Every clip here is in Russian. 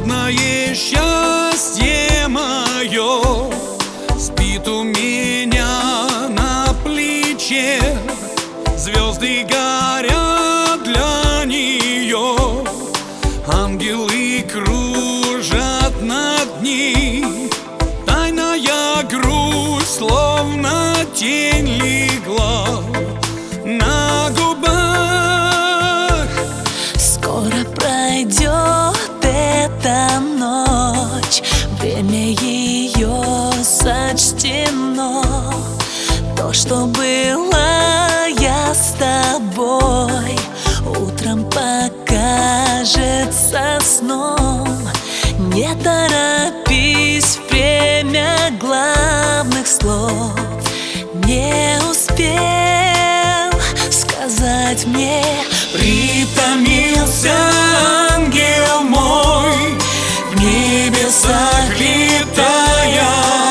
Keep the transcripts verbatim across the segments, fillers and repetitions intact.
Родное счастье мое спит у меня на плече. Звезды горят для нее, ангелы кружат над ней. Тайная грусть, словно тень, легла на губах. Скоро пройдет эта ночь, время ее сочтено. То, что было я с тобой, утром покажется сном. Не торопись, время главных слов не успел сказать мне. Притомился ангел мой, в небесах летая,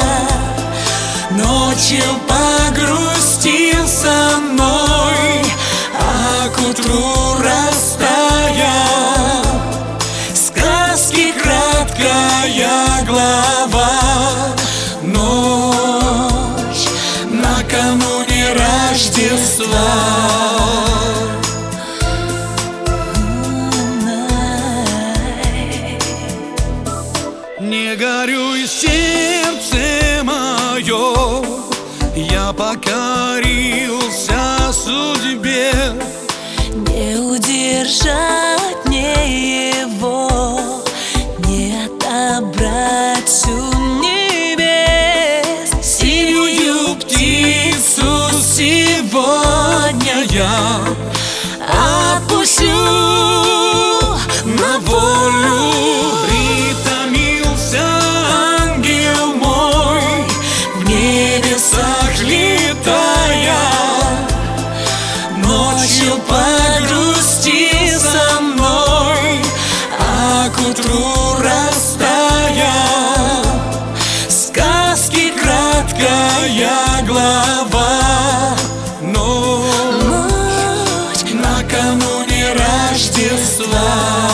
ночью погрустил со мной, а к утру растаял. Сказки краткая глава, ночь накануне Рождества. Не горюй, сердце мое, я покорился судьбе. Не удержать мне его, не отобрать всю небес. Синюю птицу сегодня я отпущу на волю. Притомился ангел мой, в небесах летая, ночью погрусти со мной, а к утру растаял. Сказки краткая глава, ночь накануне Рождества.